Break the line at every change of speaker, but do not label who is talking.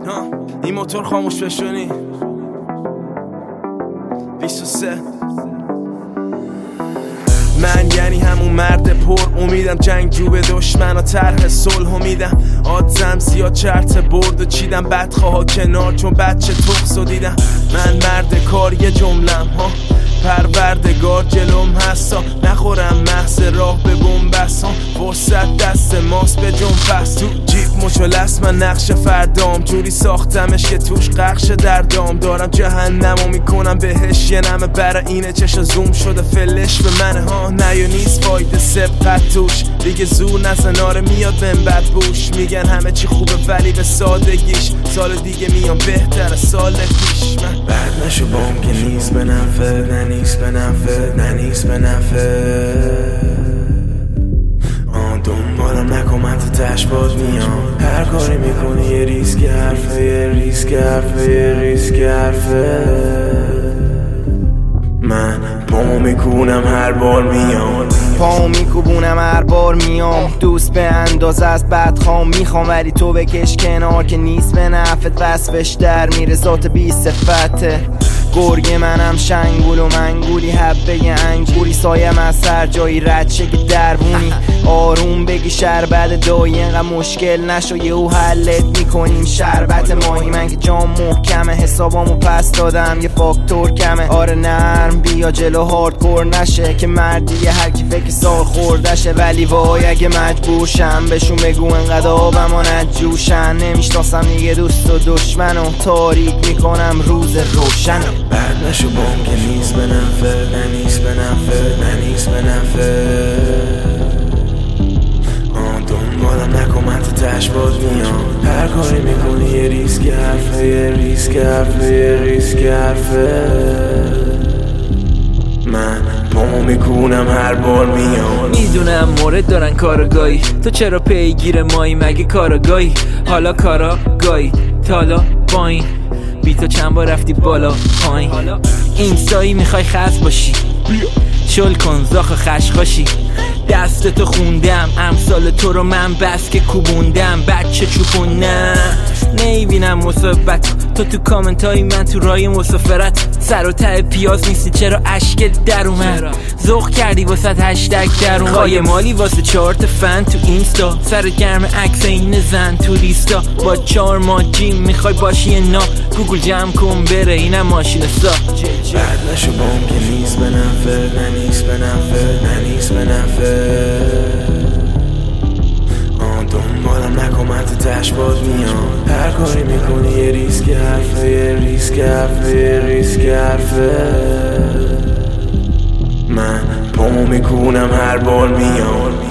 این موتور خاموش بشونی 23 من یعنی همون مرد پر امیدم، جنگجو به دشمن و طرح صلح میدم. آدزم زیاد چرت برد و چیدم بدخواه کنار چون بچه تخص و دیدم. من مرد کار یه جملم ها، پروردگار جلوم هستا، نخورم محض راه به بومبست ها. فرصت دست ماست به جنبست، تو جیب مچلست من نقش فردام، جوری ساختمش که توش قخش دردام. دارم جهنمو میکنم بهش یه نمه، برای اینه چشا زوم شده فلش به منه ها. نه یا نیست فایده سبقت توش، دیگه زور نزن آره میاد بهم بد بوش. میگن همه چی خوبه ولی به سادگیش، سال دیگه میام بهتر سال پیش. من
بعد نشو بام که نیست به نفع، نه نیست به نفع، نه نیست به نفع. دنبالم نکن من تو تش باد میام، هر کاری میکنی یه ریسک حرفه، یه ریسک حرفه، یه ریسک حرفه. من پامو میکونم هر بار میام،
پامو میکوبونم هر بار میام. دوست به اندازه از بدخوام میخوام، ولی تو بکش کنار که نیست به نفت. وصفش در میره ذات بی صفته، گرگ منم شنگول و منگولی، حبه انگوری سایم از سر جایی رد شه که دربونی. آروم بگی شربت دایی اینقدر مشکل نشو، یهو حلت میکنیم شربت ماهی. من که جام محکمه حسابامو پس دادم یه فاکتور کمه. آره نرم بیا جلو هاردکور نشه که مردیه هر کی فکر سال خوردشه. ولی وای اگه مجبورشم بهشون بگو انقدر آبمو نجوشن. نمیشناسم دیگه دوست و دشمنو، تاریک میکنم روز روشن.
بعد نشو بام که نیست به نفع، نه نیست به نفع، نه نیست به نفع. دنبالم نکن من تو تش باد میام، هر کاری میکنی یه ریسک حرفه، یه ریسک حرفه، یه ریسک حرفه. من پامو میکونم هر بار میام.
میدونم مورد دارن کارگاهی، تو چرا پیگیر مایی مگه کارگاهی؟ حالا کاراگاهی تالا پایین، بی تو چند بار رفتی بالا پایین. اینستایی میخوای خس باشی، شل کن زاخ خشخاشی. دست تو خوندم امثال تو رو من بس که کوبوندم. بچه چوپونه نیبینم مصابت تو کامنت های من تو رای مسافرت. سر و ته پیاز نیستی چرا اشکت در اومد؟ ذوق کردی واسه هشتگ در اومد. خواهی مالی واسه 4 تا فن تو اینستا، سر گرم عکس این زن تو لیستا. با 4 ماه جیم میخوای باشی یه نا، گوگل جمع کن بره اینم ماشین سا.
بعد نشو بام که نیست به نفع، نه نیست به نفع، نه نیست به نفع. دنبالم نکن من تو تش باد میام، هر کاری میکنی یه ریسک حرفه، یه ریسک حرفه، یه ریسک حرفه. من پامو میکونم هر بار میام.